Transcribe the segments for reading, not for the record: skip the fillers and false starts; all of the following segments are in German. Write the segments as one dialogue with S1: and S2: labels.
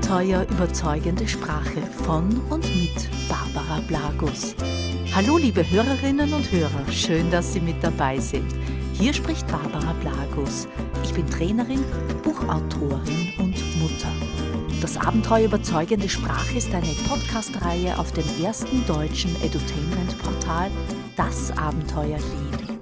S1: Abenteuer überzeugende Sprache von und mit Barbara Blagus. Hallo liebe Hörerinnen und Hörer, schön, dass Sie mit dabei sind. Hier spricht Barbara Blagus. Ich bin Trainerin, Buchautorin und Mutter. Das Abenteuer überzeugende Sprache ist eine Podcast-Reihe auf dem ersten deutschen Edutainment-Portal Das Abenteuer Leben.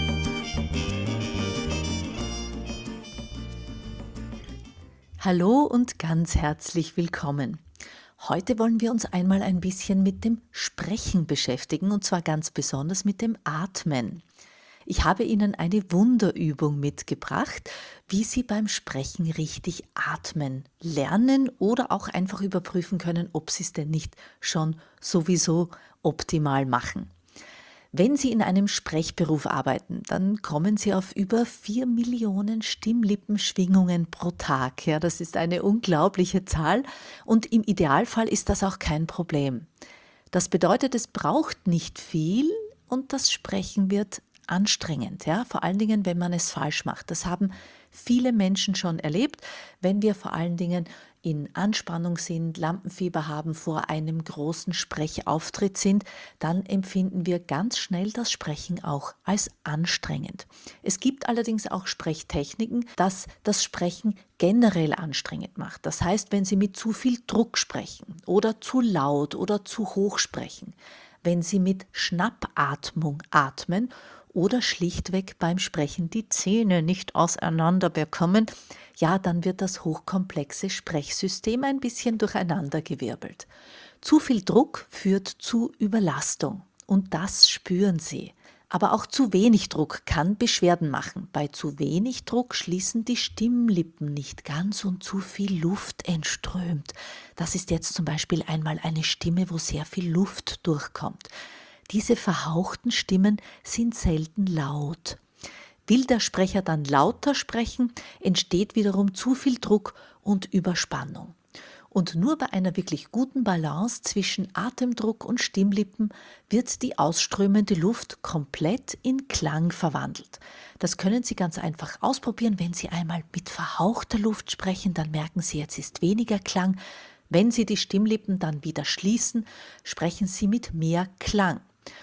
S1: Hallo und ganz herzlich willkommen. Heute wollen wir uns einmal ein bisschen mit dem Sprechen beschäftigen und zwar ganz besonders mit dem Atmen. Ich habe Ihnen eine Wunderübung mitgebracht, wie Sie beim Sprechen richtig atmen lernen oder auch einfach überprüfen können, ob Sie es denn nicht schon sowieso optimal machen. Wenn Sie in einem Sprechberuf arbeiten, dann kommen Sie auf über 4 Millionen Stimmlippenschwingungen pro Tag. Ja, das ist eine unglaubliche Zahl und im Idealfall ist das auch kein Problem. Das bedeutet, es braucht nicht viel und das Sprechen wird anstrengend, ja? Vor allen Dingen, wenn man es falsch macht. Das haben viele Menschen schon erlebt, wenn wir vor allen Dingen in Anspannung sind, Lampenfieber haben, vor einem großen Sprechauftritt sind, dann empfinden wir ganz schnell das Sprechen auch als anstrengend. Es gibt allerdings auch Sprechtechniken, dass das Sprechen generell anstrengend macht. Das heißt, wenn Sie mit zu viel Druck sprechen oder zu laut oder zu hoch sprechen, wenn Sie mit Schnappatmung atmen oder schlichtweg beim Sprechen die Zähne nicht auseinander bekommen, ja, dann wird das hochkomplexe Sprechsystem ein bisschen durcheinandergewirbelt. Zu viel Druck führt zu Überlastung und das spüren Sie. Aber auch zu wenig Druck kann Beschwerden machen. Bei zu wenig Druck schließen die Stimmlippen nicht ganz und zu viel Luft entströmt. Das ist jetzt zum Beispiel einmal eine Stimme, wo sehr viel Luft durchkommt. Diese verhauchten Stimmen sind selten laut. Will der Sprecher dann lauter sprechen, entsteht wiederum zu viel Druck und Überspannung. Und nur bei einer wirklich guten Balance zwischen Atemdruck und Stimmlippen wird die ausströmende Luft komplett in Klang verwandelt. Das können Sie ganz einfach ausprobieren. Wenn Sie einmal mit verhauchter Luft sprechen, dann merken Sie, jetzt ist weniger Klang. Wenn Sie die Stimmlippen dann wieder schließen, sprechen Sie mit mehr Klang.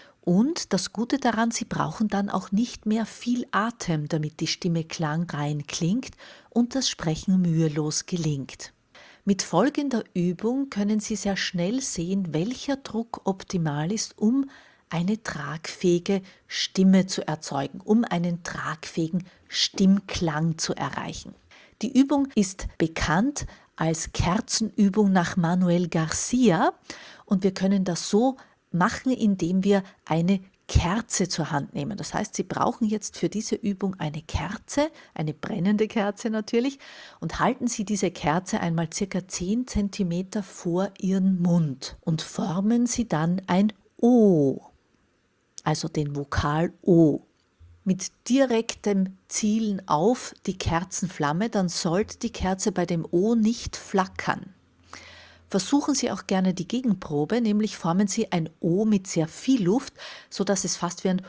S1: Und das Gute daran, Sie brauchen dann auch nicht mehr viel Atem, damit die Stimme klangrein klingt und das Sprechen mühelos gelingt. Mit folgender Übung können Sie sehr schnell sehen, welcher Druck optimal ist, um eine tragfähige Stimme zu erzeugen, um einen tragfähigen Stimmklang zu erreichen. Die Übung ist bekannt als Kerzenübung nach Manuel Garcia und wir können das so machen, indem wir eine Kerze zur Hand nehmen. Das heißt, Sie brauchen jetzt für diese Übung eine Kerze, eine brennende Kerze natürlich, und halten Sie diese Kerze einmal ca. 10 cm vor Ihren Mund und formen Sie dann ein O, also den Vokal O. Mit direktem Zielen auf die Kerzenflamme, dann sollte die Kerze bei dem O nicht flackern. Versuchen Sie auch gerne die Gegenprobe, nämlich formen Sie ein O mit sehr viel Luft, sodass es fast wie ein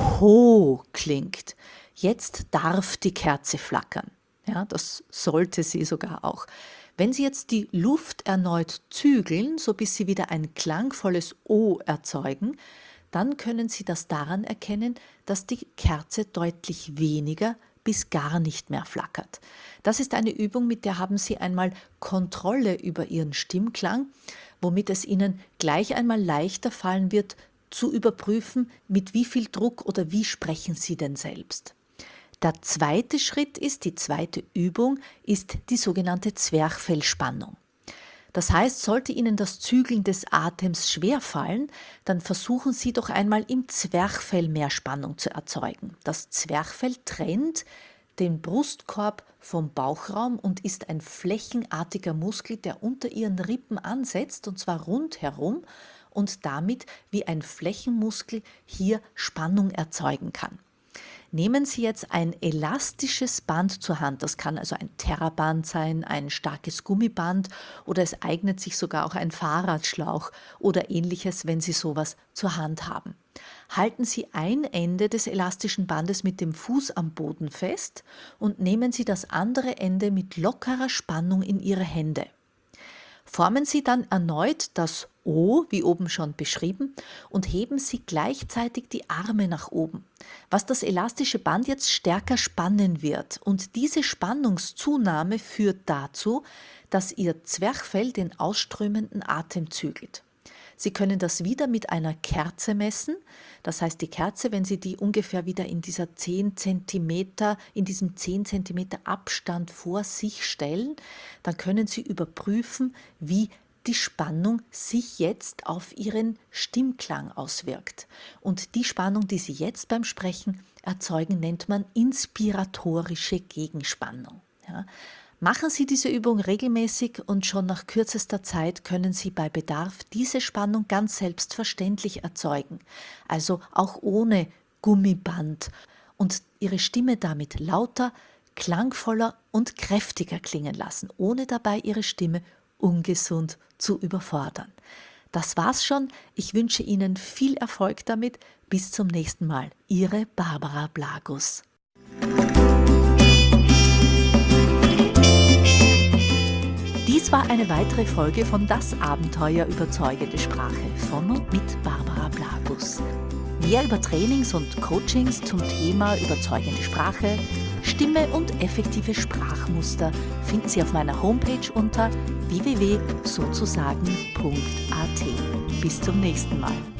S1: Ho klingt. Jetzt darf die Kerze flackern. Ja, das sollte sie sogar auch. Wenn Sie jetzt die Luft erneut zügeln, so bis Sie wieder ein klangvolles O erzeugen, dann können Sie das daran erkennen, dass die Kerze deutlich weniger bis gar nicht mehr flackert. Das ist eine Übung, mit der haben Sie einmal Kontrolle über Ihren Stimmklang, womit es Ihnen gleich einmal leichter fallen wird, zu überprüfen, mit wie viel Druck oder wie sprechen Sie denn selbst. Der zweite Schritt ist, die zweite Übung, ist die sogenannte Zwerchfellspannung. Das heißt, sollte Ihnen das Zügeln des Atems schwerfallen, dann versuchen Sie doch einmal im Zwerchfell mehr Spannung zu erzeugen. Das Zwerchfell trennt den Brustkorb vom Bauchraum und ist ein flächenartiger Muskel, der unter Ihren Rippen ansetzt, und zwar rundherum und damit wie ein Flächenmuskel hier Spannung erzeugen kann. Nehmen Sie jetzt ein elastisches Band zur Hand, das kann also ein Terraband sein, ein starkes Gummiband oder es eignet sich sogar auch ein Fahrradschlauch oder ähnliches, wenn Sie sowas zur Hand haben. Halten Sie ein Ende des elastischen Bandes mit dem Fuß am Boden fest und nehmen Sie das andere Ende mit lockerer Spannung in Ihre Hände. Formen Sie dann erneut das O, wie oben schon beschrieben, und heben Sie gleichzeitig die Arme nach oben, was das elastische Band jetzt stärker spannen wird. Und diese Spannungszunahme führt dazu, dass Ihr Zwerchfell den ausströmenden Atem zügelt. Sie können das wieder mit einer Kerze messen. Das heißt, die Kerze, wenn Sie die ungefähr wieder in diesem 10 cm Abstand vor sich stellen, dann können Sie überprüfen, wie die Spannung sich jetzt auf Ihren Stimmklang auswirkt. Und die Spannung, die Sie jetzt beim Sprechen erzeugen, nennt man inspiratorische Gegenspannung. Ja. Machen Sie diese Übung regelmäßig und schon nach kürzester Zeit können Sie bei Bedarf diese Spannung ganz selbstverständlich erzeugen, also auch ohne Gummiband und Ihre Stimme damit lauter, klangvoller und kräftiger klingen lassen, ohne dabei Ihre Stimme ungesund zu überfordern. Das war's schon. Ich wünsche Ihnen viel Erfolg damit. Bis zum nächsten Mal. Ihre Barbara Blagus. Dies war eine weitere Folge von Das Abenteuer überzeugende Sprache von und mit Barbara Blagus. Mehr über Trainings und Coachings zum Thema überzeugende Sprache, Stimme und effektive Sprachmuster finden Sie auf meiner Homepage unter www.sozusagen.at. Bis zum nächsten Mal.